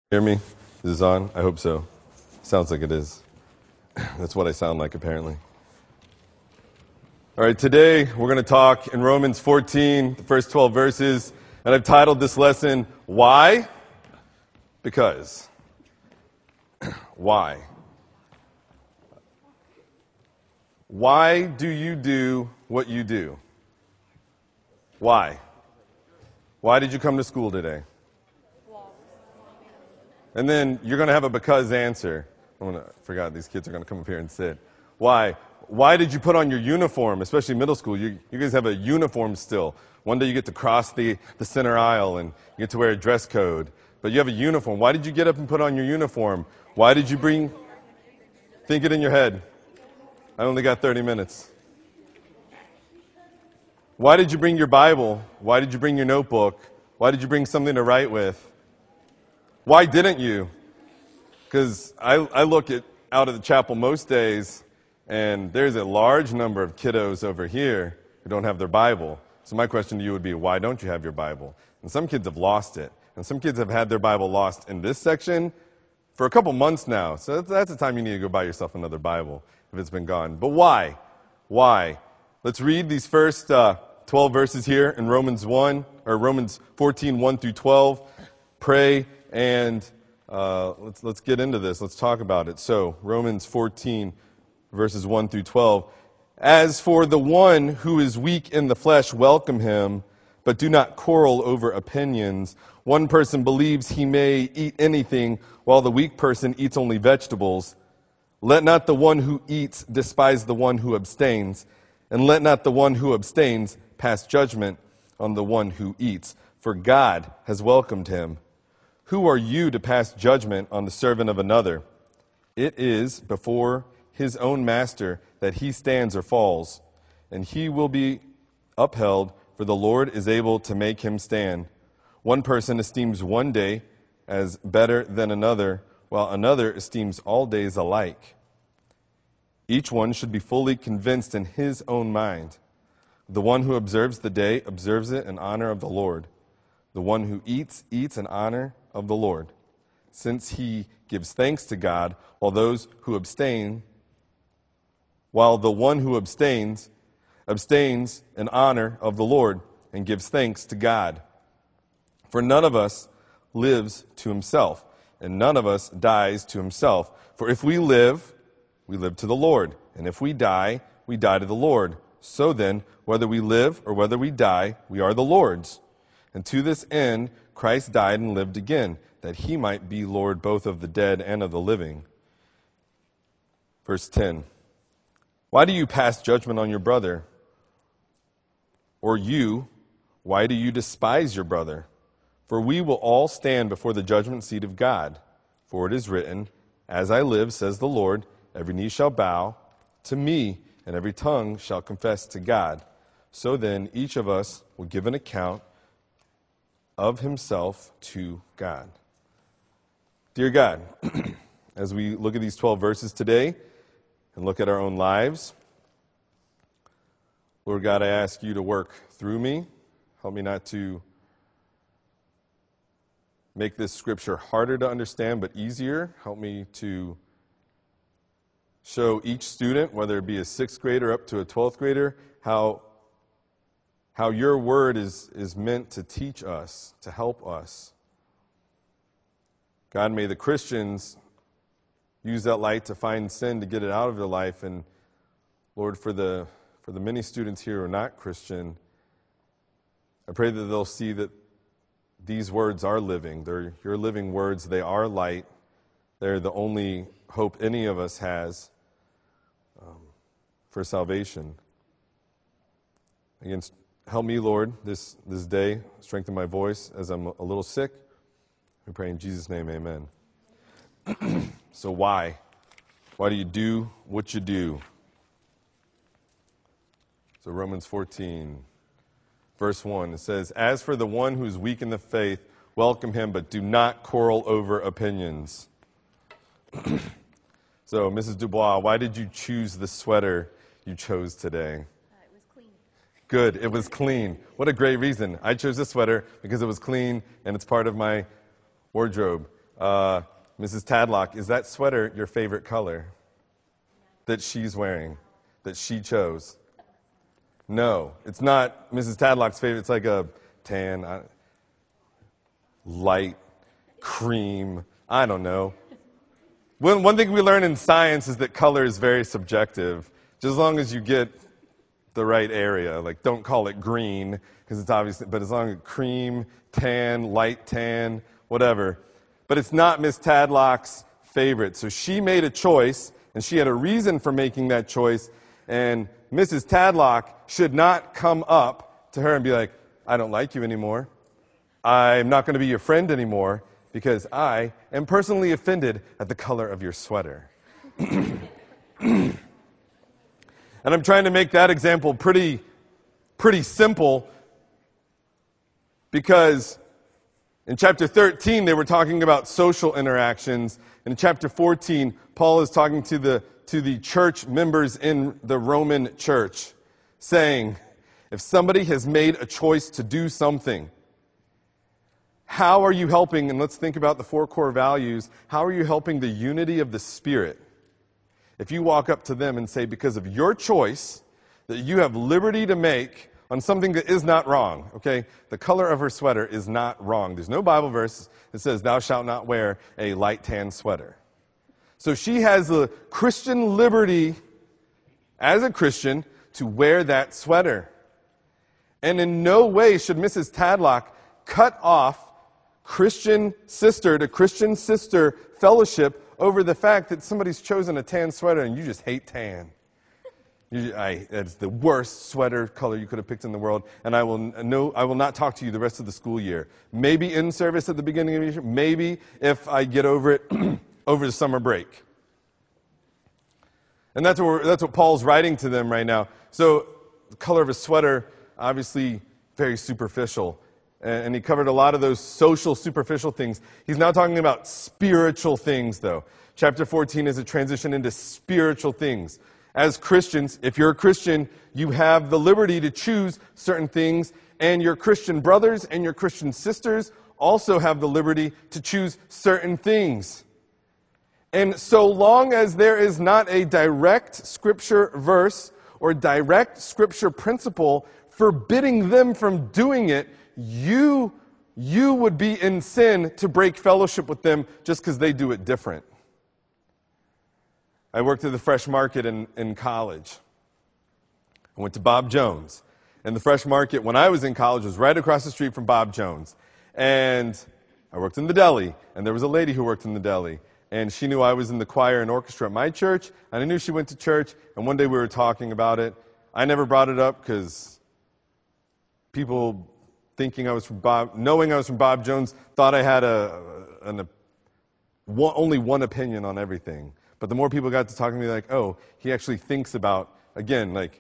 Hear me? Is this on? I hope so. Sounds like it is. That's what I sound like, apparently. All right, today we're going to talk in Romans 14, the first 12 verses, and I've titled this lesson, Why? Because. Why? Why do you do what you do? Why? Why did you come to school today? And then you're going to have a because answer. I forgot these kids are going to come up here and sit. Why? Why did you put on your uniform, especially middle school? You guys have a uniform still. One day you get to cross the center aisle and you get to wear a dress code. But you have a uniform. Why did you get up and put on your uniform? Why did you bring... Think it in your head. I only got 30 minutes. Why did you bring your Bible? Why did you bring your notebook? Why did you bring something to write with? Why didn't you? Because I look out of the chapel most days, and there's a large number of kiddos over here who don't have their Bible. So my question to you would be, why don't you have your Bible? And some kids have lost it. And some kids have had their Bible lost in this section for a couple months now. So that's the time you need to go buy yourself another Bible if it's been gone. But why? Why? Let's read these first 12 verses here in Romans 14, 1 through 12. Pray. And let's get into this. Let's talk about it. So, Romans 14, verses 1 through 12. As for the one who is weak in the flesh, welcome him, but do not quarrel over opinions. One person believes he may eat anything, while the weak person eats only vegetables. Let not the one who eats despise the one who abstains, and let not the one who abstains pass judgment on the one who eats, for God has welcomed him. Who are you to pass judgment on the servant of another? It is before his own master that he stands or falls, and he will be upheld, for the Lord is able to make him stand. One person esteems one day as better than another, while another esteems all days alike. Each one should be fully convinced in his own mind. The one who observes the day observes it in honor of the Lord. The one who eats in honor of the Lord, since he gives thanks to God, while the one who abstains in honor of the Lord and gives thanks to God. For none of us lives to himself, and none of us dies to himself. For if we live, we live to the Lord, and if we die to the Lord. So then, whether we live or whether we die, we are the Lord's. And to this end, Christ died and lived again, that he might be Lord both of the dead and of the living. Verse 10. Why do you pass judgment on your brother? Or you, why do you despise your brother? For we will all stand before the judgment seat of God. For it is written, As I live, says the Lord, every knee shall bow to me, and every tongue shall confess to God. So then, each of us will give an account of himself to God. Dear God, as we look at these 12 verses today and look at our own lives, Lord God, I ask you to work through me. Help me not to make this scripture harder to understand but easier. Help me to show each student, whether it be a 6th grader up to a 12th grader, how your word is meant to teach us, to help us. God, may the Christians use that light to find sin, to get it out of their life. And Lord, for the many students here who are not Christian, I pray that they'll see that these words are living. They're your living words. They are light. They're the only hope any of us has for salvation. Again, help me, Lord, this day. Strengthen my voice as I'm a little sick. We pray in Jesus' name, amen. So why? Why do you do what you do? So Romans 14, verse 1, it says, As for the one who is weak in the faith, welcome him, but do not quarrel over opinions. So, Mrs. Dubois, why did you choose the sweater you chose today? It was clean. Good, it was clean. What a great reason. I chose this sweater because it was clean and it's part of my wardrobe. Mrs. Tadlock, is that sweater your favorite color that she's wearing, that she chose? No, it's not Mrs. Tadlock's favorite. It's like a tan, light, cream, I don't know. One thing we learn in science is that color is very subjective. Just as long as you get the right area, like don't call it green, because it's obvious, but as long as cream, tan, light tan, whatever. But it's not Miss Tadlock's favorite. So she made a choice, and she had a reason for making that choice, and Mrs. Tadlock should not come up to her and be like, I don't like you anymore. I'm not going to be your friend anymore because I am personally offended at the color of your sweater. And I'm trying to make that example pretty simple because in chapter 13 they were talking about social interactions. In chapter 14, Paul is talking to the church members in the Roman church, saying, if somebody has made a choice to do something, how are you helping, and let's think about the 4 core values, how are you helping the unity of the Spirit? If you walk up to them and say, because of your choice, that you have liberty to make on something that is not wrong, okay? The color of her sweater is not wrong. There's no Bible verse that says, thou shalt not wear a light tan sweater. So she has the Christian liberty, as a Christian, to wear that sweater. And in no way should Mrs. Tadlock cut off Christian sister to Christian sister fellowship over the fact that somebody's chosen a tan sweater and you just hate tan. It's the worst sweater color you could have picked in the world, and I will not talk to you the rest of the school year. Maybe in service at the beginning of the year, maybe if I get over it over the summer break. And that's what Paul's writing to them right now. So the color of a sweater, obviously very superficial. And he covered a lot of those social, superficial things. He's now talking about spiritual things, though. Chapter 14 is a transition into spiritual things. As Christians, if you're a Christian, you have the liberty to choose certain things, and your Christian brothers and your Christian sisters also have the liberty to choose certain things. And so long as there is not a direct scripture verse or direct scripture principle forbidding them from doing it, you would be in sin to break fellowship with them just because they do it different. I worked at the Fresh Market in college. I went to Bob Jones. And the Fresh Market, when I was in college, was right across the street from Bob Jones. And I worked in the deli, and there was a lady who worked in the deli. And she knew I was in the choir and orchestra at my church, and I knew she went to church, and one day we were talking about it. I never brought it up because people thinking I was from knowing I was from Bob Jones, thought I had only one opinion on everything. But the more people got to talking to me, like, oh, he actually thinks about, again, like,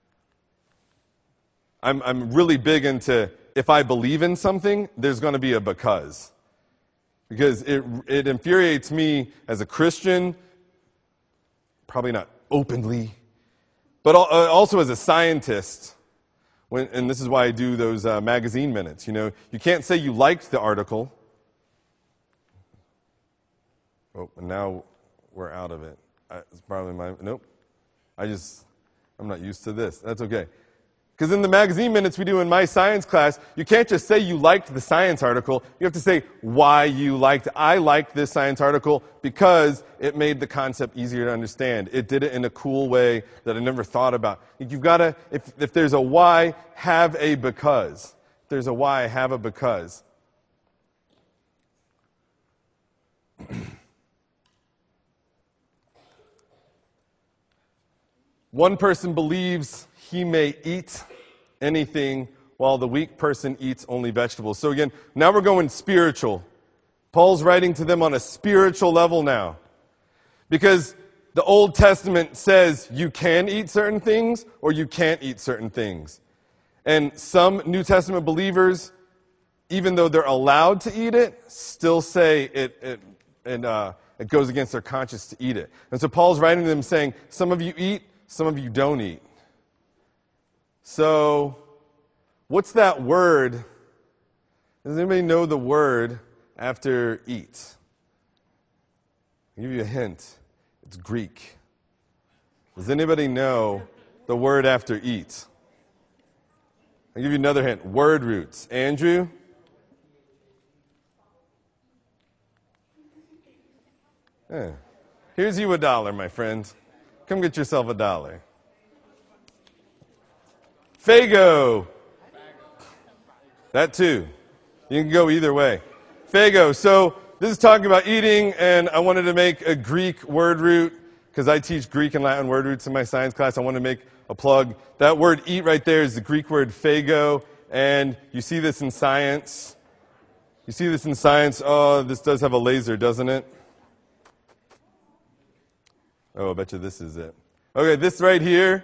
I'm really big into, if I believe in something, there's going to be a because. Because it infuriates me as a Christian, probably not openly, but also as a scientist. And this is why I do those magazine minutes. You know, you can't say you liked the article. Oh, and now we're out of it. It's probably nope. I'm not used to this. That's okay. Because in the magazine minutes we do in my science class, you can't just say you liked the science article. You have to say why you liked it. I liked this science article because it made the concept easier to understand. It did it in a cool way that I never thought about. You've got to, if there's a why, have a because. If there's a why, have a because. One person believes he may eat anything, while the weak person eats only vegetables. So again, now we're going spiritual. Paul's writing to them on a spiritual level now. Because the Old Testament says you can eat certain things or you can't eat certain things. And some New Testament believers, even though they're allowed to eat it, still say it goes against their conscience to eat it. And so Paul's writing to them saying, some of you eat, some of you don't eat. So, what's that word? Does anybody know the word after eat? I'll give you a hint. It's Greek. Does anybody know the word after eat? I'll give you another hint. Word roots. Andrew? Yeah. Here's you $1, my friend. Come get yourself $1. Fago. That too. You can go either way. Fago. So this is talking about eating, and I wanted to make a Greek word root because I teach Greek and Latin word roots in my science class. I want to make a plug. That word eat right there is the Greek word phago, and you see this in science. You see this in science. Oh, this does have a laser, doesn't it? Oh, I bet you this is it. Okay, this right here.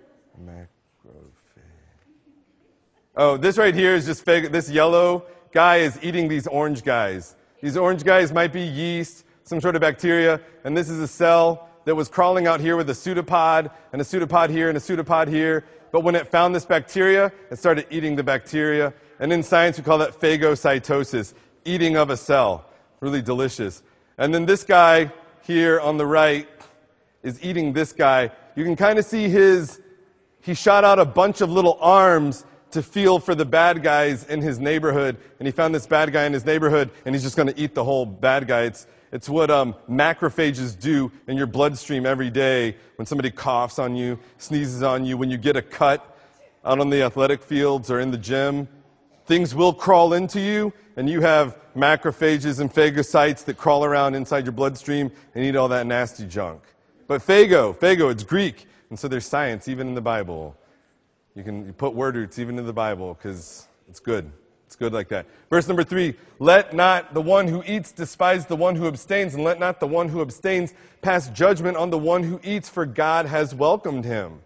Oh, this right here is just phago. This yellow guy is eating these orange guys. These orange guys might be yeast, some sort of bacteria, and this is a cell that was crawling out here with a pseudopod, and a pseudopod here, and a pseudopod here. But when it found this bacteria, it started eating the bacteria. And in science, we call that phagocytosis, eating of a cell. Really delicious. And then this guy here on the right is eating this guy. You can kind of see he shot out a bunch of little arms to feel for the bad guys in his neighborhood. And he found this bad guy in his neighborhood, and he's just going to eat the whole bad guy. It's what macrophages do in your bloodstream every day when somebody coughs on you, sneezes on you, when you get a cut out on the athletic fields or in the gym. Things will crawl into you, and you have macrophages and phagocytes that crawl around inside your bloodstream and eat all that nasty junk. But phago, it's Greek, and so there's science even in the Bible. You put word roots even in the Bible because it's good. It's good like that. Verse number 3, let not the one who eats despise the one who abstains, and let not the one who abstains pass judgment on the one who eats, for God has welcomed him.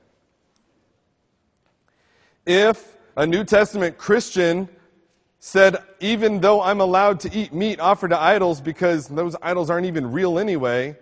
If a New Testament Christian said, even though I'm allowed to eat meat offered to idols because those idols aren't even real anyway,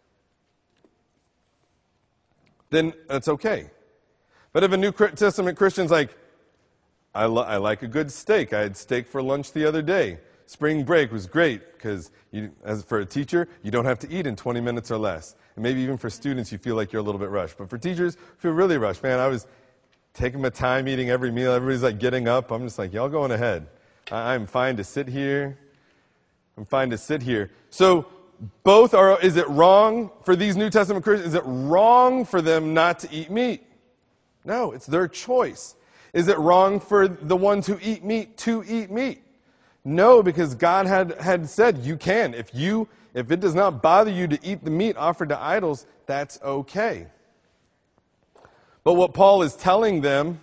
then that's okay. But if a New Testament Christian's like, I like a good steak. I had steak for lunch the other day. Spring break was great because as for a teacher, you don't have to eat in 20 minutes or less. And maybe even for students, you feel like you're a little bit rushed. But for teachers, you feel really rushed. Man, I was taking my time eating every meal. Everybody's like getting up. I'm just like, y'all going ahead. I'm fine to sit here. I'm fine to sit here. So both are, is it wrong for these New Testament Christians? Is it wrong for them not to eat meat? No, it's their choice. Is it wrong for the ones who eat meat to eat meat? No, because God had said you can. If it does not bother you to eat the meat offered to idols, that's okay. But what Paul is telling them,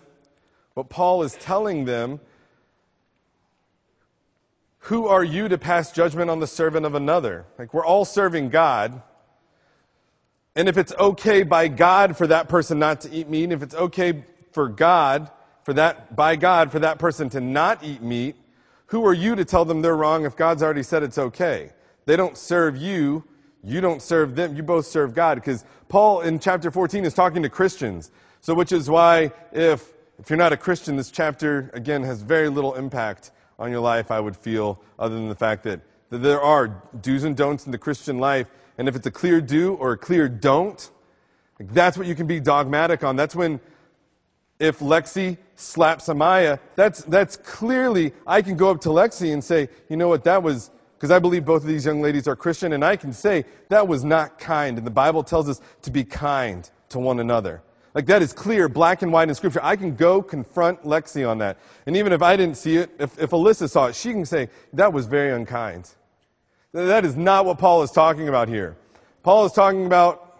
who are you to pass judgment on the servant of another? Like, we're all serving God. And if it's okay by God for that person not to eat meat, if it's okay for God, for that person to not eat meat, who are you to tell them they're wrong if God's already said it's okay? They don't serve you. You don't serve them. You both serve God. Because Paul in chapter 14 is talking to Christians. So which is why if you're not a Christian, this chapter, again, has very little impact on your life, I would feel, other than the fact that there are do's and don'ts in the Christian life. And if it's a clear do or a clear don't, that's what you can be dogmatic on. That's when, if Lexi slaps Amaya, that's clearly, I can go up to Lexi and say, you know what, that was, because I believe both of these young ladies are Christian, and I can say, that was not kind. And the Bible tells us to be kind to one another. Like, that is clear, black and white in Scripture. I can go confront Lexi on that. And even if I didn't see it, if Alyssa saw it, she can say, that was very unkind. That is not what Paul is talking about here. Paul is talking about,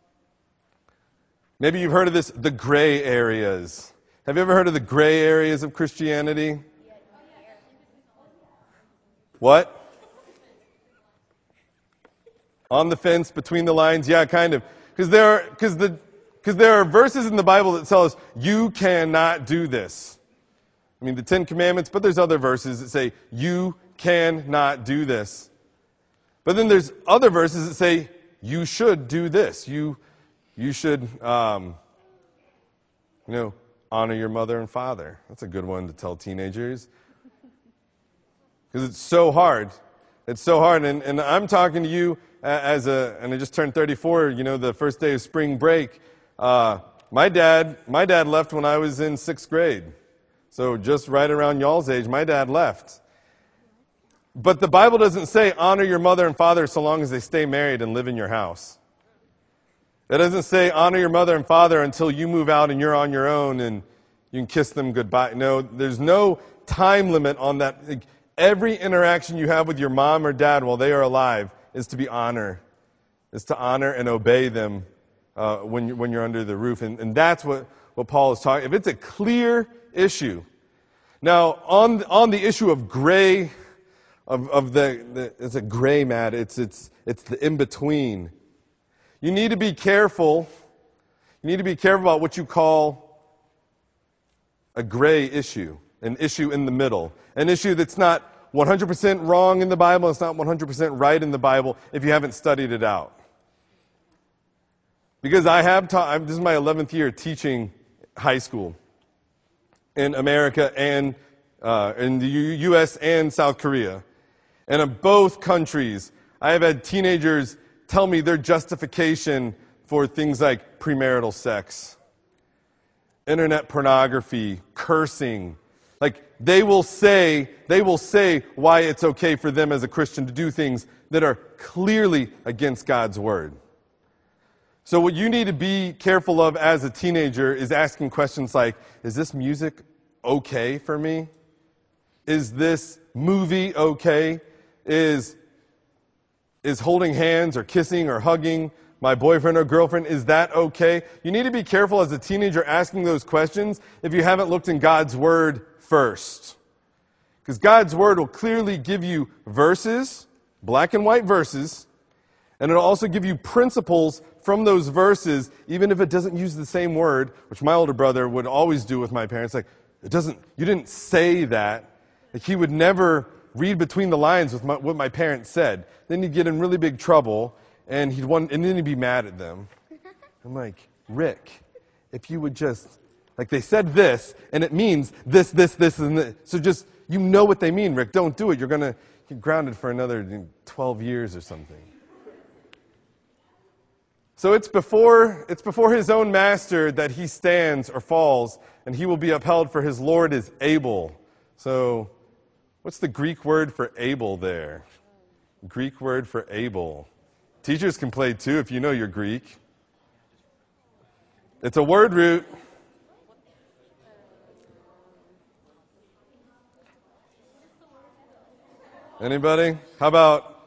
maybe you've heard of this, the gray areas. Have you ever heard of the gray areas of Christianity? What? On the fence, between the lines? Yeah, kind of. Because there are verses in the Bible that tell us, you cannot do this. I mean, the Ten Commandments, but there's other verses that say, you cannot do this. But then there's other verses that say, you should do this. You should, honor your mother and father. That's a good one to tell teenagers. Because it's so hard. It's so hard. And I'm talking to you and I just turned 34, the first day of spring break. My dad left when I was in 6th grade. So just right around y'all's age, my dad left. But the Bible doesn't say honor your mother and father so long as they stay married and live in your house. It doesn't say honor your mother and father until you move out and you're on your own and you can kiss them goodbye. No, there's no time limit on that. Every interaction you have with your mom or dad while they are alive is to honor and obey them when you're under the roof. And that's what Paul is talking. If it's a clear issue. Now, on the issue of gray, it's a gray matter. It's the in-between. You need to be careful. You need to be careful about what you call a gray issue, an issue in the middle, an issue that's not 100% wrong in the Bible, it's not 100% right in the Bible if you haven't studied it out. Because this is my 11th year teaching high school in America and in the U.S. and South Korea. And in both countries, I have had teenagers tell me their justification for things like premarital sex, internet pornography, cursing. Like they will say why it's okay for them as a Christian to do things that are clearly against God's word. So what you need to be careful of as a teenager is asking questions like, is this music okay for me? Is this movie okay? Is holding hands or kissing or hugging my boyfriend or girlfriend, is that okay? You need to be careful as a teenager asking those questions if you haven't looked in God's Word first. Because God's Word will clearly give you verses, black and white verses, and it'll also give you principles from those verses, even if it doesn't use the same word, which my older brother would always do with my parents. Like, you didn't say that. Like, he would never read between the lines with what my parents said. Then he'd get in really big trouble, and then he'd be mad at them. I'm like, Rick, if you would just, like they said this, and it means this, and this. So just, you know what they mean, Rick. Don't do it. You're going to get grounded for another 12 years or something. So it's before his own master that he stands or falls, and he will be upheld, for his Lord is able. So what's the Greek word for able there? Greek word for able. Teachers can play too if you know your Greek. It's a word root. Anybody? How about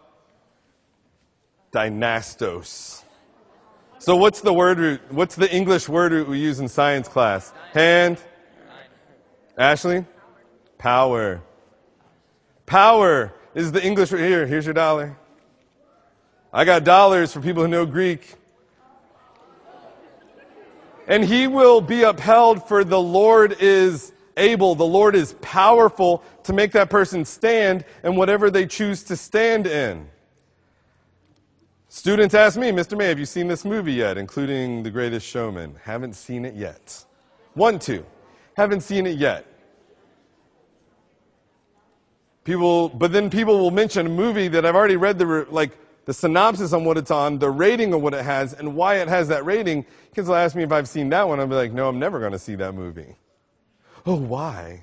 dynastos? So what's the word root? What's the English word root we use in science class? Hand? Ashley? Power. Power is the English word. Here's your dollar. I got dollars for people who know Greek. And he will be upheld, for the Lord is able. The Lord is powerful to make that person stand in whatever they choose to stand in. Students ask me, Mr. May, have you seen this movie yet, including The Greatest Showman? Haven't seen it yet. Want to. Haven't seen it yet. But then people will mention a movie that I've already read the synopsis on what it's on, the rating of what it has, and why it has that rating. Kids will ask me if I've seen that one. I'll be like, no, I'm never going to see that movie. Oh, why?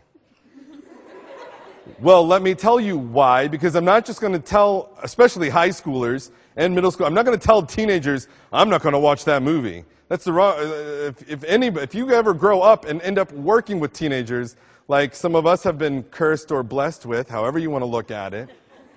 Well, let me tell you why, because I'm not just going to tell, especially high schoolers and middle school, I'm not going to tell teenagers, I'm not going to watch that movie. That's the wrong, if you ever grow up and end up working with teenagers, like some of us have been cursed or blessed with, however you want to look at it,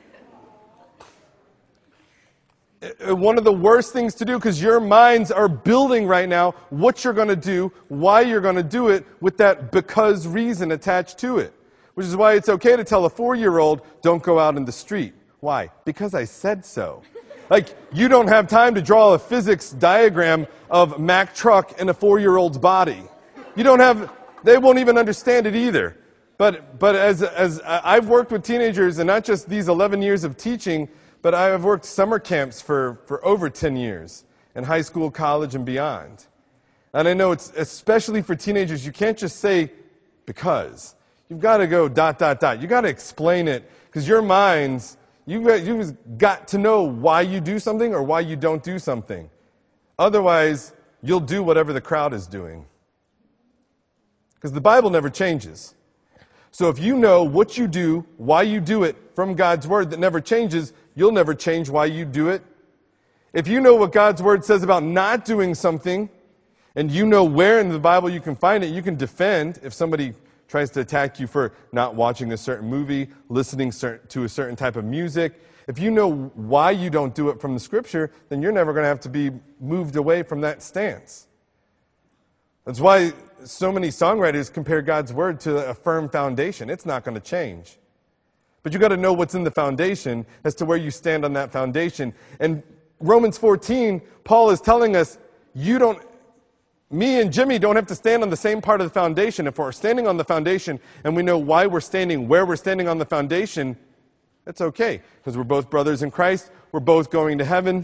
one of the worst things to do, because your minds are building right now what you're going to do, why you're going to do it, with that because reason attached to it. Which is why it's okay to tell a 4-year-old, don't go out in the street. Why? Because I said so. Like, you don't have time to draw a physics diagram of Mack truck in a 4-year-old's body. They won't even understand it either. But as I've worked with teenagers, and not just these 11 years of teaching, but I've worked summer camps for over 10 years in high school, college, and beyond. And I know it's especially for teenagers, you can't just say because. You've got to go ... You got to explain it, because your minds You've got to know why you do something or why you don't do something. Otherwise, you'll do whatever the crowd is doing. Because the Bible never changes. So if you know what you do, why you do it from God's Word that never changes, you'll never change why you do it. If you know what God's Word says about not doing something, and you know where in the Bible you can find it, you can defend if somebody tries to attack you for not watching a certain movie, listening to a certain type of music. If you know why you don't do it from the Scripture, then you're never going to have to be moved away from that stance. That's why so many songwriters compare God's Word to a firm foundation. It's not going to change. But you've got to know what's in the foundation as to where you stand on that foundation. And Romans 14, Paul is telling us, me and Jimmy don't have to stand on the same part of the foundation. If we're standing on the foundation and we know why we're standing, where we're standing on the foundation, that's okay. Because we're both brothers in Christ. We're both going to heaven.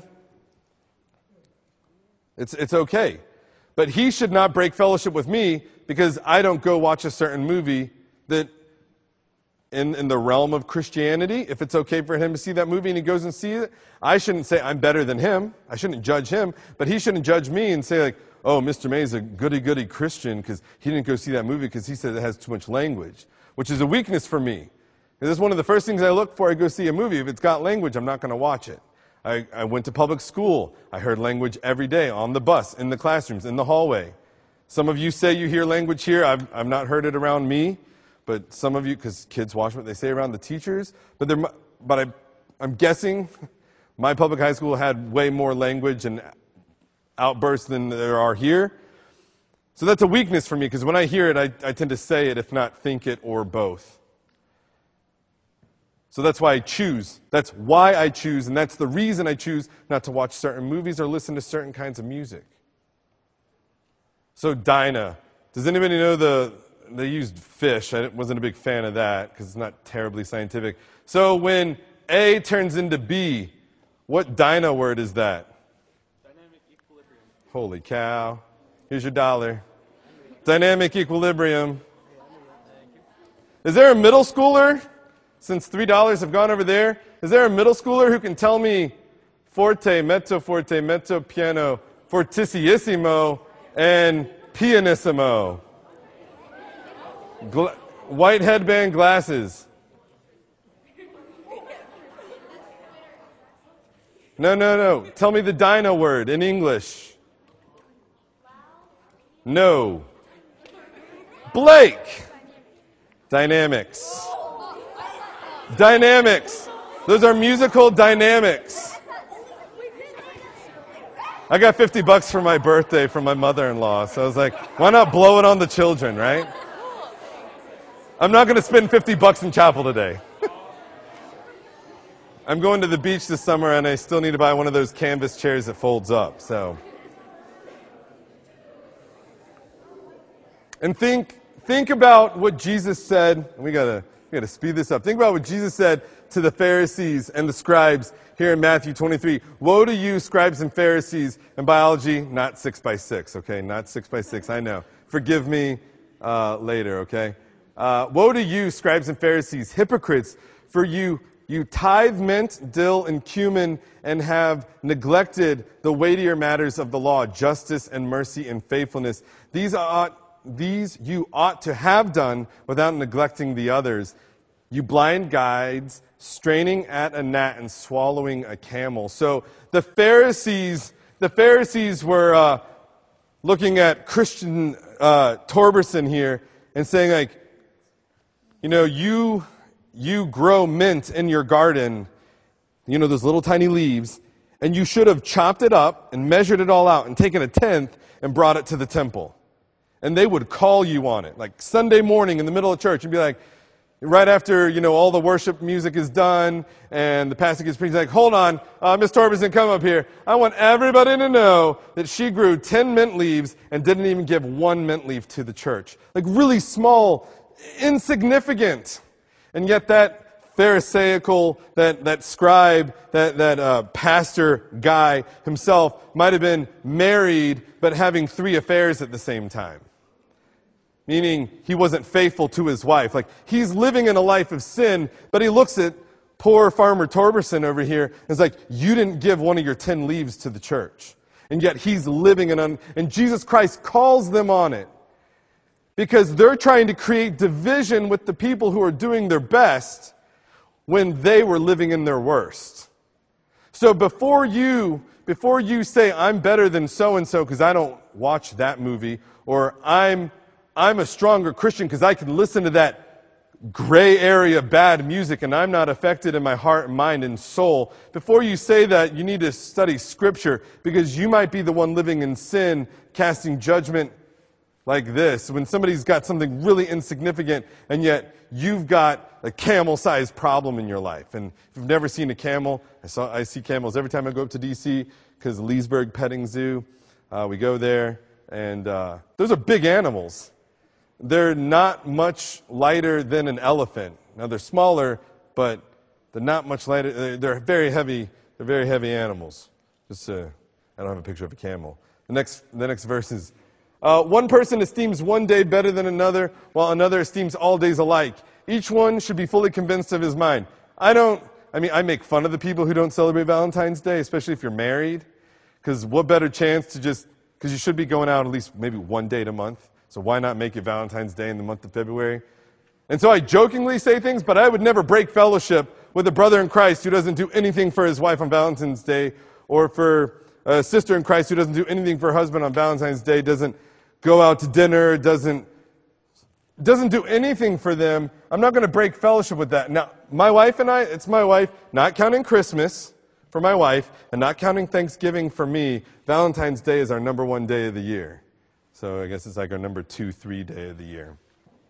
It's okay. But he should not break fellowship with me because I don't go watch a certain movie that in the realm of Christianity, if it's okay for him to see that movie and he goes and sees it, I shouldn't say I'm better than him. I shouldn't judge him, but he shouldn't judge me and say like, oh, Mr. May is a goody-goody Christian because he didn't go see that movie because he said it has too much language, which is a weakness for me. This is one of the first things I look for. I go see a movie. If it's got language, I'm not going to watch it. I went to public school. I heard language every day on the bus, in the classrooms, in the hallway. Some of you say you hear language here. I've not heard it around me, but some of you, because kids watch what they say around the teachers. But I'm guessing my public high school had way more language and outbursts than there are here. So that's a weakness for me, because when I hear it, I tend to say it, if not think it, or both. So that's why I choose. That's why I choose, and that's the reason I choose not to watch certain movies or listen to certain kinds of music. So Dinah. Does anybody know they used fish? I wasn't a big fan of that because it's not terribly scientific. So when A turns into B, what Dinah word is that? Dynamic equilibrium. Holy cow. Here's your $1. Dynamic equilibrium. Is there a middle schooler? Since $3 have gone over there, is there a middle schooler who can tell me forte, mezzo, piano, fortissimo, and pianissimo? White headband, glasses. No. Tell me the Dinah word in English. No. Blake. Dynamics. Dynamics. Those are musical dynamics. I got $50 for my birthday from my mother-in-law, so I was like, why not blow it on the children, right? I'm not going to spend $50 in chapel today. I'm going to the beach this summer, and I still need to buy one of those canvas chairs that folds up, so. And think about what Jesus said. We got to speed this up. Think about what Jesus said to the Pharisees and the scribes here in Matthew 23. Woe to you, scribes and Pharisees, in biology, not 6 by 6, okay? Not 6 by 6, I know. Forgive me later, okay? Woe to you, scribes and Pharisees, hypocrites, for you tithe mint, dill, and cumin, and have neglected the weightier matters of the law, justice and mercy and faithfulness. These you ought to have done without neglecting the others. You blind guides, straining at a gnat and swallowing a camel. So the Pharisees were looking at Christian Torberson here and saying, like, you know, you grow mint in your garden, you know, those little tiny leaves, and you should have chopped it up and measured it all out and taken a tenth and brought it to the temple. And they would call you on it, like Sunday morning in the middle of church, and be like, right after, you know, all the worship music is done and the pastor gets preached, like, hold on, Miss Torberson, come up here. I want everybody to know that she grew 10 mint leaves and didn't even give 1 mint leaf to the church. Like, really small, insignificant. And yet that Pharisaical, that scribe, that pastor guy himself might have been married but having 3 affairs at the same time. Meaning he wasn't faithful to his wife. Like, he's living in a life of sin, but he looks at poor Farmer Torberson over here is like, you didn't give one of your 10 leaves to the church. And yet he's living and Jesus Christ calls them on it. Because they're trying to create division with the people who are doing their best when they were living in their worst. So before you say, I'm better than so-and-so because I don't watch that movie, or I'm a stronger Christian because I can listen to that gray area bad music and I'm not affected in my heart and mind and soul. Before you say that, you need to study Scripture, because you might be the one living in sin, casting judgment like this. When somebody's got something really insignificant and yet you've got a camel-sized problem in your life. And if you've never seen a camel, I see camels every time I go up to D.C. because Leesburg Petting Zoo. We go there, and those are big animals. They're not much lighter than an elephant. Now, they're smaller, but they're not much lighter. They're very heavy. They're very heavy animals. I don't have a picture of a camel. The next verse is, one person esteems one day better than another, while another esteems all days alike. Each one should be fully convinced of his mind. I make fun of the people who don't celebrate Valentine's Day, especially if you're married, because what better chance because you should be going out at least maybe one date a month. So why not make it Valentine's Day in the month of February? And so I jokingly say things, but I would never break fellowship with a brother in Christ who doesn't do anything for his wife on Valentine's Day, or for a sister in Christ who doesn't do anything for her husband on Valentine's Day, doesn't go out to dinner, doesn't do anything for them. I'm not going to break fellowship with that. Now, my wife and I, it's my wife, not counting Christmas for my wife, and not counting Thanksgiving for me, Valentine's Day is our number one day of the year. So I guess it's like our number 2, 3 day of the year.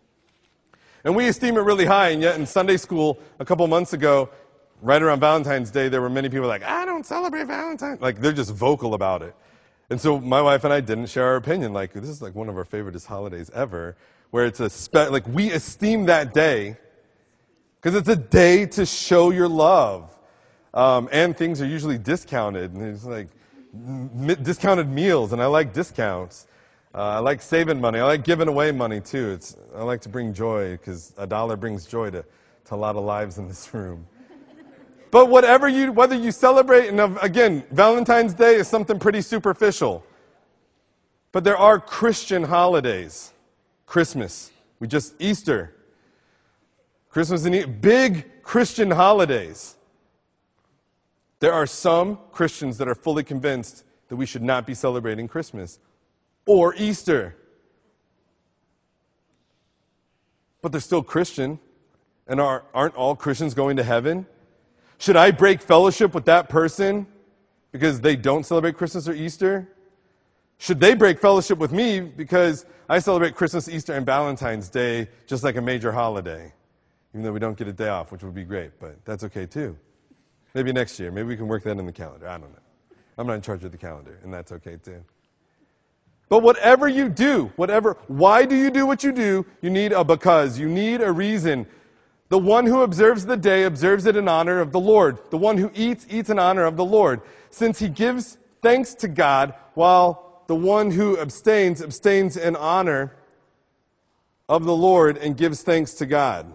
And we esteem it really high, and yet in Sunday school a couple months ago, right around Valentine's Day, there were many people like, I don't celebrate Valentine's. Like, they're just vocal about it. And so my wife and I didn't share our opinion. Like, this is like one of our favoriteest holidays ever, where it's we esteem that day because it's a day to show your love. And things are usually discounted. And there's like discounted meals, and I like discounts. I like saving money. I like giving away money, too. I like to bring joy, because a dollar brings joy to a lot of lives in this room. But whether you celebrate, and again, Valentine's Day is something pretty superficial. But there are Christian holidays. Christmas. Easter. Christmas and big Christian holidays. There are some Christians that are fully convinced that we should not be celebrating Christmas or Easter. But they're still Christian. And aren't all Christians going to heaven? Should I break fellowship with that person because they don't celebrate Christmas or Easter? Should they break fellowship with me because I celebrate Christmas, Easter, and Valentine's Day just like a major holiday? Even though we don't get a day off, which would be great, but that's okay too. Maybe next year. Maybe we can work that in the calendar. I don't know. I'm not in charge of the calendar, and that's okay too. But whatever you do, why do you do what you do? You need a because. You need a reason. The one who observes the day observes it in honor of the Lord. The one who eats in honor of the Lord. Since he gives thanks to God, while the one who abstains in honor of the Lord and gives thanks to God.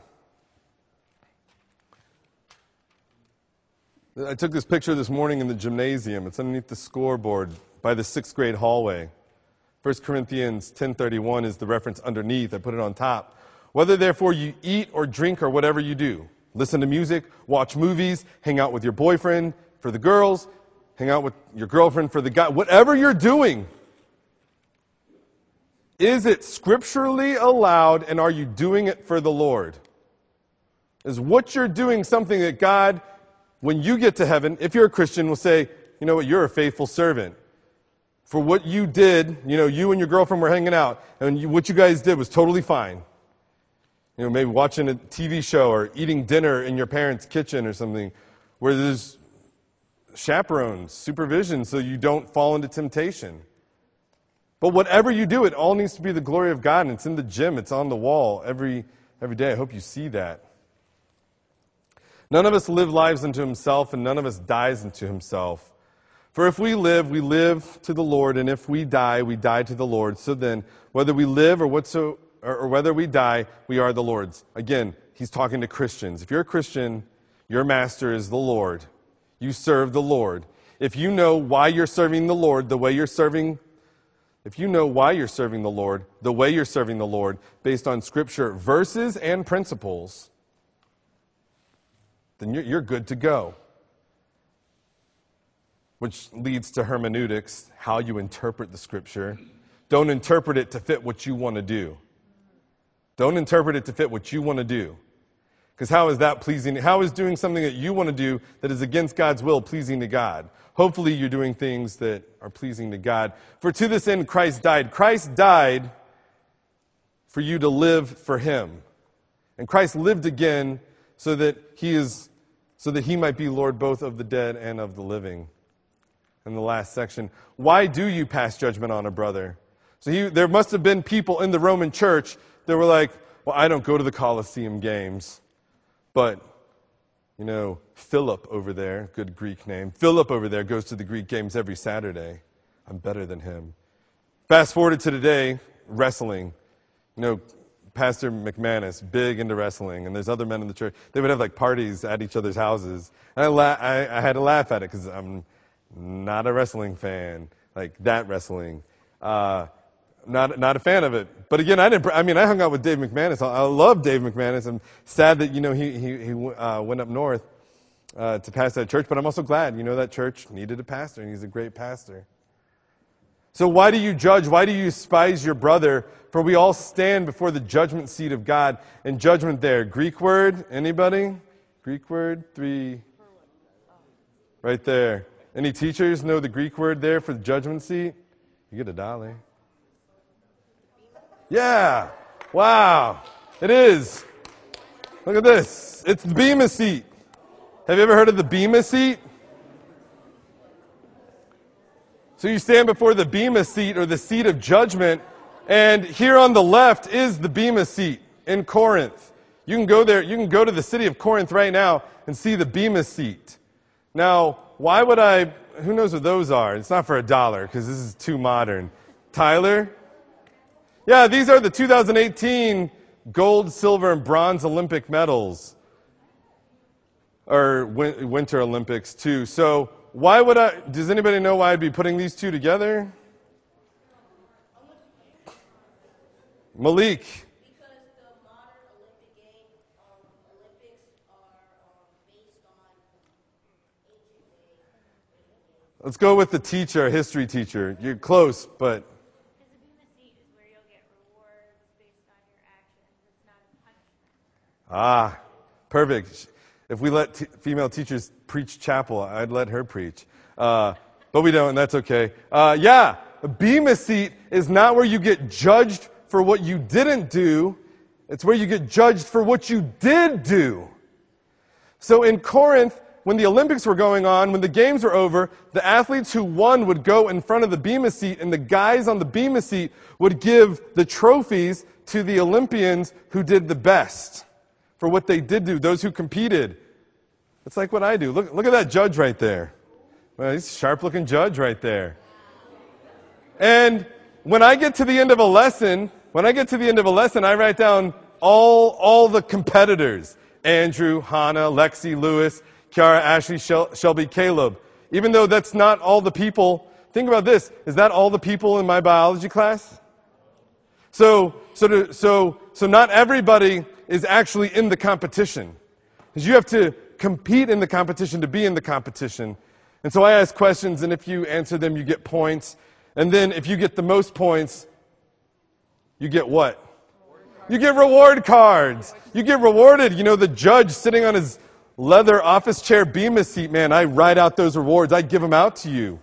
I took this picture this morning in the gymnasium. It's underneath the scoreboard by the 6th grade hallway. 1 Corinthians 10:31 is the reference underneath. I put it on top. Whether therefore you eat or drink or whatever you do, listen to music, watch movies, hang out with your boyfriend for the girls, hang out with your girlfriend for the guy, whatever you're doing, is it scripturally allowed, and are you doing it for the Lord? Is what you're doing something that God, when you get to heaven, if you're a Christian, will say, you know what, you're a faithful servant. For what you did, you and your girlfriend were hanging out, and what you guys did was totally fine. Maybe watching a TV show or eating dinner in your parents' kitchen or something where there's chaperones, supervision, so you don't fall into temptation. But whatever you do, it all needs to be the glory of God, and it's in the gym, it's on the wall every day. I hope you see that. None of us live lives unto himself, and none of us dies unto himself. For if we live to the Lord, and if we die to the Lord. So then, whether we live or whether we die, we are the Lord's. Again, he's talking to Christians. If you're a Christian, Your master is the Lord. You serve the Lord. If you know why you're serving the Lord the way you're serving, if you know why you're serving the Lord the way you're serving the Lord based on Scripture, verses and principles, then you're good to go. Which leads to hermeneutics, how you interpret the Scripture. Don't interpret it to fit what you want to do. Don't interpret it to fit what you want to do. Because how is that pleasing? How is doing something that you want to do that is against God's will pleasing to God? Hopefully you're doing things that are pleasing to God. For to this end Christ died. Christ died for you to live for him. And Christ lived again so that he might be Lord both of the dead and of the living. In the last section, why do you pass judgment on a brother? So there must have been people in the Roman church that were like, well, I don't go to the Colosseum games, but, Philip over there, good Greek name, Philip over there goes to the Greek games every Saturday. I'm better than him. Fast forward to today, wrestling. Pastor McManus, big into wrestling, and there's other men in the church. They would have parties at each other's houses. And I had to laugh at it because I'm not a wrestling fan, like that wrestling. Not a fan of it. But again, I hung out with Dave McManus. I love Dave McManus. I'm sad that, he went up north to pastor that church, but I'm also glad, that church needed a pastor, and he's a great pastor. So why do you judge? Why do you despise your brother? For we all stand before the judgment seat of God. And judgment there, Greek word, anybody? Greek word, 3, right there. Any teachers know the Greek word there for the judgment seat? You get $1. Yeah. Wow. It is. Look at this. It's the Bema seat. Have you ever heard of the Bema seat? So you stand before the Bema seat, or the seat of judgment, and here on the left is the Bema seat in Corinth. You can go there. You can go to the city of Corinth right now and see the Bema seat. Now, why would who knows what those are? It's not for $1 because this is too modern. Tyler? Yeah, these are the 2018 gold, silver, and bronze Olympic medals. Or Winter Olympics too. So does anybody know why I'd be putting these two together? Malik. Because the modern Olympic Games, Olympics are based on ancient days. Because Let's go with the teacher, history teacher. You're close, but... Because the Bema seat is where you'll get rewards based on your actions. It's not a punishment. Perfect. If we let female teachers preach chapel, I'd let her preach. But we don't, and that's okay. A Bema seat is not where you get judged for what you didn't do. It's where you get judged for what you did do. So in Corinth, when the Olympics were going on, when the games were over, the athletes who won would go in front of the Bema seat, and the guys on the Bema seat would give the trophies to the Olympians who did the best for what they did do, those who competed. It's like what I do. Look at that judge right there. Well, he's a sharp-looking judge right there. And when I get to the end of a lesson, I write down all the competitors. Andrew, Hannah, Lexi, Lewis, Kiara, Ashley, Shelby, Caleb. Even though that's not all the people. Think about this. Is that all the people in my biology class? So not everybody is actually in the competition. Because you have to compete in the competition to be in the competition. And so I ask questions, and if you answer them, you get points. And then if you get the most points, you get what? You get reward cards. You get rewarded. The judge sitting on his leather office chair Bema seat, man, I write out those rewards. I give them out to you.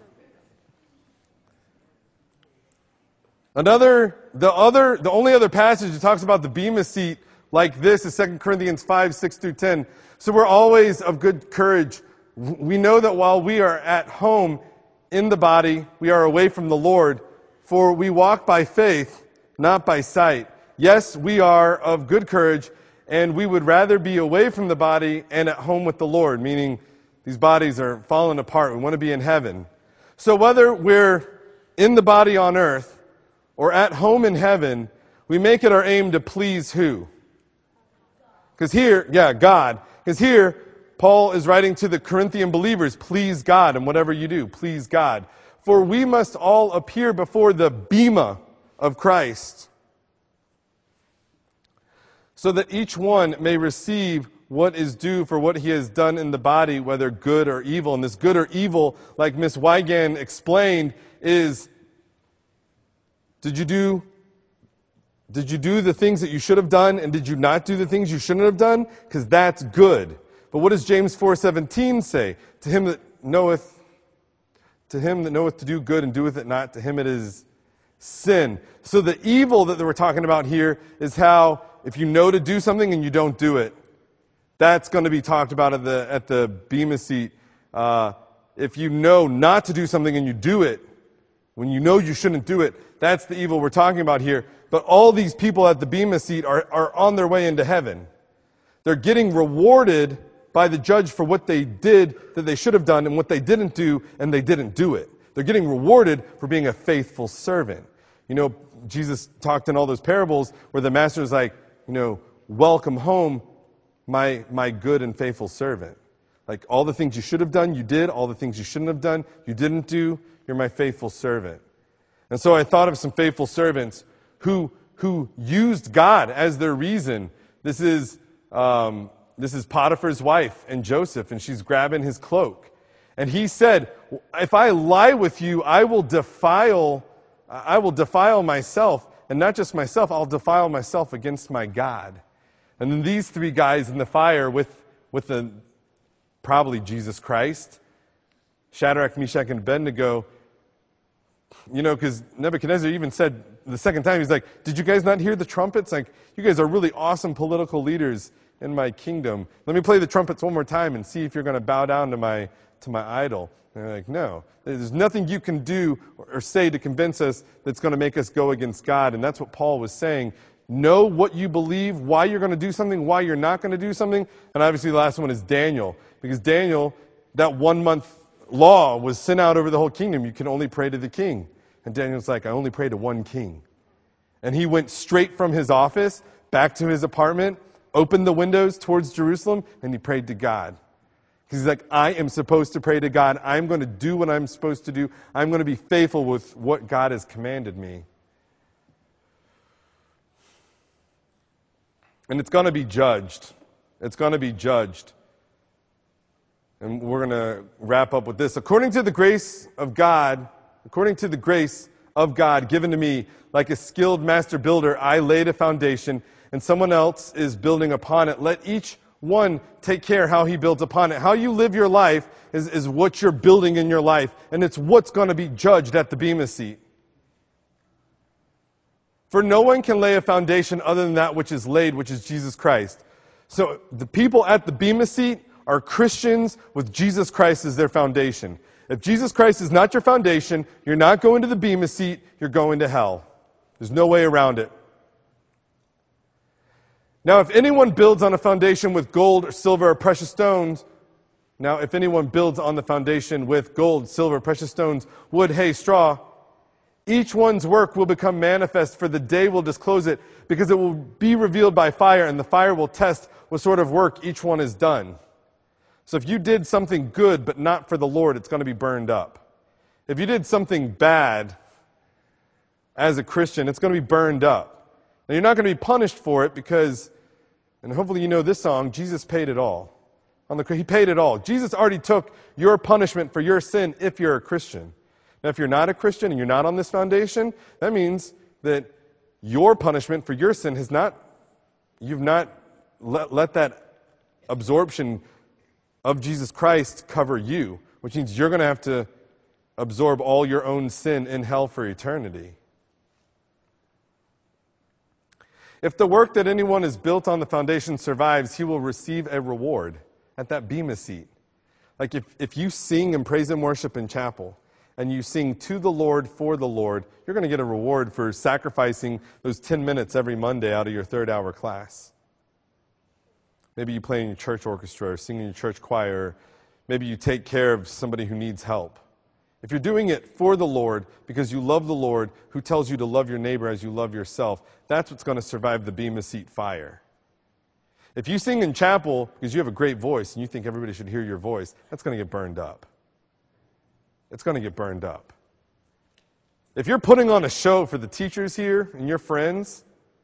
The only other passage that talks about the Bema seat like this is 2 Corinthians 5, 6 through 10. So we're always of good courage. We know that while we are at home in the body, we are away from the Lord, for we walk by faith, not by sight. Yes, we are of good courage, and we would rather be away from the body and at home with the Lord, meaning these bodies are falling apart. We want to be in heaven. So whether we're in the body on earth or at home in heaven, we make it our aim to please who? Because here, God. Because here, Paul is writing to the Corinthian believers, please God, and whatever you do, please God. For we must all appear before the bema of Christ, so that each one may receive what is due for what he has done in the body, whether good or evil. And this good or evil, like Miss Wiegand explained, is did you do the things that you should have done, and did you not do the things you shouldn't have done? Because that's good. But what does James 4:17 say? To him that knoweth to do good and doeth it not, to him it is sin. So the evil that we're talking about here is how if you know to do something and you don't do it, that's going to be talked about at the Bema seat. If you know not to do something and you do it, when you know you shouldn't do it, that's the evil we're talking about here. But all these people at the Bema seat are on their way into heaven. They're getting rewarded by the judge for what they did that they should have done and what they didn't do and they didn't do it. They're getting rewarded for being a faithful servant. You know, Jesus talked in all those parables where the master was like, welcome home, my good and faithful servant. Like all the things you should have done, you did. All the things you shouldn't have done, you didn't do. You're my faithful servant. And so I thought of some faithful servants who used God as their reason. This is Potiphar's wife and Joseph, and she's grabbing his cloak. And he said, if I lie with you, I will defile myself, and not just myself, I'll defile myself against my God. And then these three guys in the fire with probably Jesus Christ, Shadrach, Meshach, and Abednego, because Nebuchadnezzar even said the second time, he's like, did you guys not hear the trumpets? Like, you guys are really awesome political leaders in my kingdom. Let me play the trumpets one more time and see if you're going to bow down to my idol. And they're like, no. There's nothing you can do or say to convince us that's going to make us go against God. And that's what Paul was saying. Know what you believe, why you're going to do something, why you're not going to do something. And obviously the last one is Daniel. Because Daniel, that 1 month law was sent out over the whole kingdom. You can only pray to the king. And Daniel's like, I only pray to one king. And he went straight from his office back to his apartment, opened the windows towards Jerusalem, and he prayed to God. Because he's like, I am supposed to pray to God. I'm going to do what I'm supposed to do. I'm going to be faithful with what God has commanded me. And it's going to be judged. It's going to be judged. And we're going to wrap up with this. According to the grace of God given to me, like a skilled master builder, I laid a foundation, and someone else is building upon it. Let each one take care how he builds upon it. How you live your life is what you're building in your life, and it's what's going to be judged at the Bema seat. For no one can lay a foundation other than that which is laid, which is Jesus Christ. So the people at the Bema seat are Christians with Jesus Christ as their foundation. If Jesus Christ is not your foundation, you're not going to the Bema seat, you're going to hell. There's no way around it. Now, if anyone builds on a foundation with gold or silver or precious stones, wood, hay, straw, each one's work will become manifest, for the day will disclose it, because it will be revealed by fire, and the fire will test what sort of work each one has done. So if you did something good but not for the Lord, it's going to be burned up. If you did something bad as a Christian, it's going to be burned up. Now, you're not going to be punished for it because, and hopefully you know this song, Jesus paid it all. He paid it all. Jesus already took your punishment for your sin if you're a Christian. Now, if you're not a Christian and you're not on this foundation, that means that your punishment for your sin you've not let that absorption of Jesus Christ cover you, which means you're going to have to absorb all your own sin in hell for eternity. If the work that anyone has built on the foundation survives, he will receive a reward at that Bema seat. Like if you sing and praise and worship in chapel, and you sing to the Lord for the Lord, you're going to get a reward for sacrificing those 10 minutes every Monday out of your third-hour class. Maybe you play in your church orchestra or sing in your church choir. Maybe you take care of somebody who needs help. If you're doing it for the Lord because you love the Lord who tells you to love your neighbor as you love yourself, that's what's going to survive the Bema seat fire. If you sing in chapel because you have a great voice and you think everybody should hear your voice, that's going to get burned up. It's going to get burned up. If you're putting on a show for the teachers here and your friends,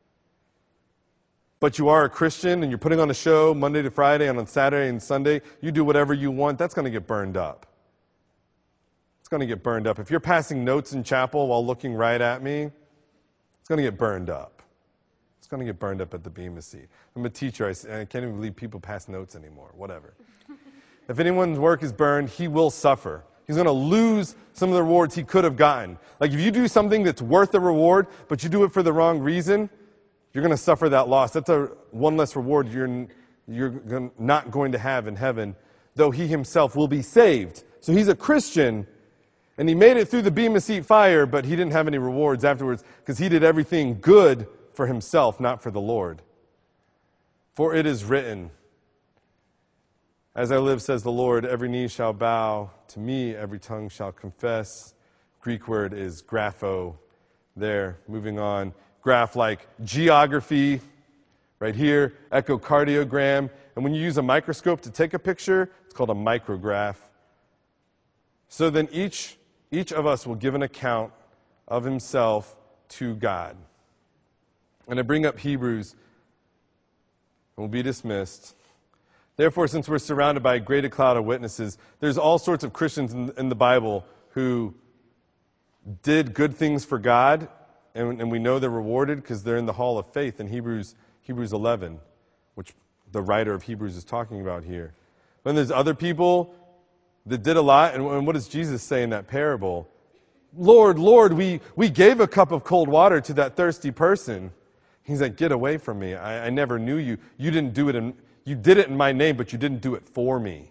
but you are a Christian and you're putting on a show Monday to Friday and on Saturday and Sunday, you do whatever you want, that's going to get burned up. It's going to get burned up. If you're passing notes in chapel while looking right at me, it's going to get burned up. It's going to get burned up at the Bema seat. I'm a teacher. I can't even believe people pass notes anymore. Whatever. If anyone's work is burned, he will suffer. He's going to lose some of the rewards he could have gotten. Like if you do something that's worth the reward, but you do it for the wrong reason, you're going to suffer that loss. That's one less reward you're not going to have in heaven, though he himself will be saved. So he's a Christian, and he made it through the Bema seat fire, but he didn't have any rewards afterwards because he did everything good for himself, not for the Lord. For it is written, as I live, says the Lord, every knee shall bow to me, every tongue shall confess. Greek word is grapho there. Moving on. Graph like geography, right here, echocardiogram. And when you use a microscope to take a picture, it's called a micrograph. So then each of us will give an account of himself to God. And I bring up Hebrews, and we'll be dismissed. Therefore, since we're surrounded by a great cloud of witnesses, there's all sorts of Christians in the Bible who did good things for God, and we know they're rewarded because they're in the hall of faith in Hebrews 11, which the writer of Hebrews is talking about here. Then there's other people that did a lot, and what does Jesus say in that parable? Lord, Lord, we gave a cup of cold water to that thirsty person. He's like, get away from me. I never knew you. You didn't do it you did it in my name, but you didn't do it for me.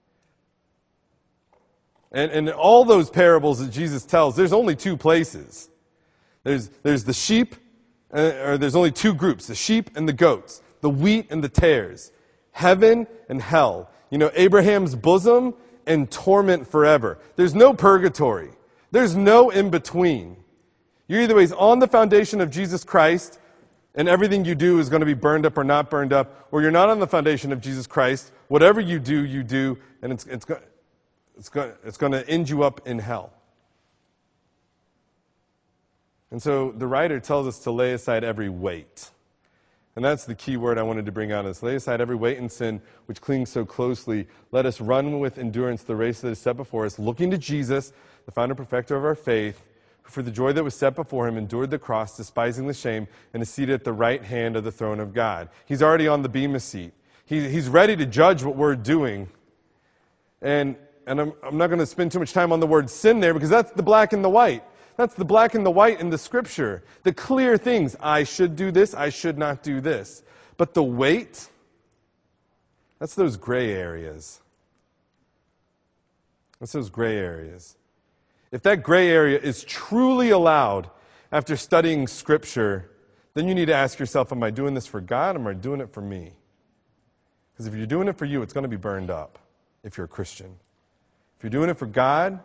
And in all those parables that Jesus tells, there's only two places. There's the sheep, or there's only two groups, the sheep and the goats, the wheat and the tares, heaven and hell. You know, Abraham's bosom and torment forever. There's no purgatory. There's no in-between. You're either ways on the foundation of Jesus Christ, and everything you do is going to be burned up or not burned up, or you're not on the foundation of Jesus Christ. Whatever you do, and it's going to end you up in hell. And so the writer tells us to lay aside every weight. And that's the key word I wanted to bring out, is lay aside every weight and sin which clings so closely. Let us run with endurance the race that is set before us, looking to Jesus, the founder and perfecter of our faith, who for the joy that was set before him endured the cross, despising the shame, and is seated at the right hand of the throne of God. He's already on the Bema seat. He's ready to judge what we're doing. And I'm not going to spend too much time on the word sin there, because that's the black and the white. That's the black and the white in the Scripture. The clear things. I should do this. I should not do this. But the weight, that's those gray areas. That's those gray areas. If that gray area is truly allowed after studying Scripture, then you need to ask yourself, am I doing this for God or am I doing it for me? Because if you're doing it for you, it's going to be burned up if you're a Christian. If you're doing it for God,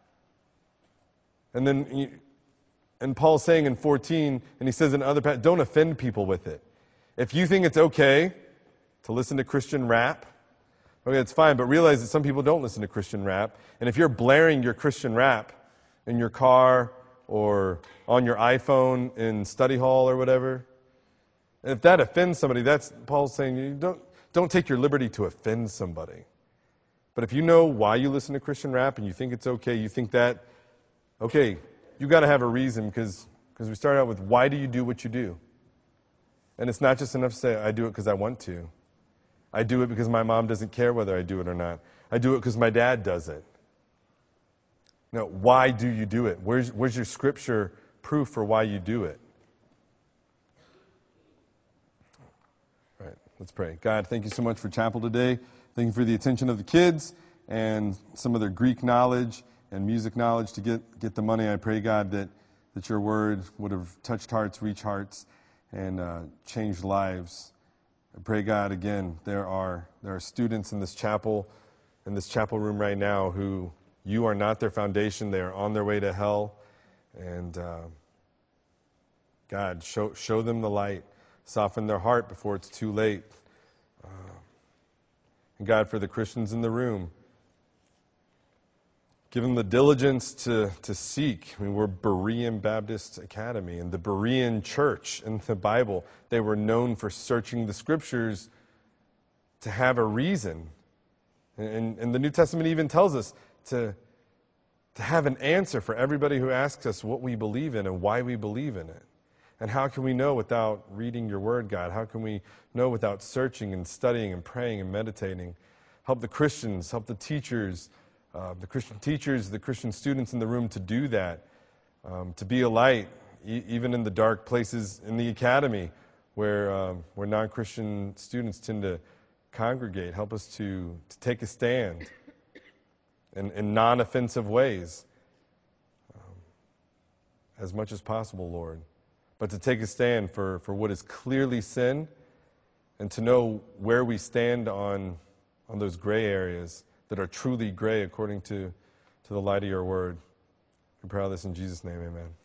and Paul's saying in 14, and he says in other passages, don't offend people with it. If you think it's okay to listen to Christian rap, okay, it's fine, but realize that some people don't listen to Christian rap. And if you're blaring your Christian rap in your car or on your iPhone in study hall or whatever, and if that offends somebody, that's Paul's saying, you don't take your liberty to offend somebody. But if you know why you listen to Christian rap and you think it's okay, you think that, okay, you got to have a reason, because we start out with, why do you do what you do? And it's not just enough to say, I do it because I want to. I do it because my mom doesn't care whether I do it or not. I do it because my dad does it. No, why do you do it? Where's your Scripture proof for why you do it? All right, let's pray. God, thank you so much for chapel today. Thank you for the attention of the kids and some of their Greek knowledge and music knowledge to get the money. I pray, God, that your word would have touched hearts, reached hearts, and changed lives. I pray, God, again, there are students in this chapel room right now who you are not their foundation. They are on their way to hell. And God, show them the light. Soften their heart before it's too late. And God, for the Christians in the room, give them the diligence to seek. I mean, we're Berean Baptist Academy, and the Berean church in the Bible, they were known for searching the Scriptures to have a reason. And the New Testament even tells us to have an answer for everybody who asks us what we believe in and why we believe in it. And how can we know without reading your word, God? How can we know without searching and studying and praying and meditating? Help the Christians, help the teachers, the Christian students in the room to do that, to be a light, even in the dark places in the academy where non-Christian students tend to congregate. Help us to take a stand in non-offensive ways as much as possible, Lord. But to take a stand for what is clearly sin and to know where we stand on those gray areas that are truly gray according to the light of your word. We pray all this in Jesus' name, amen.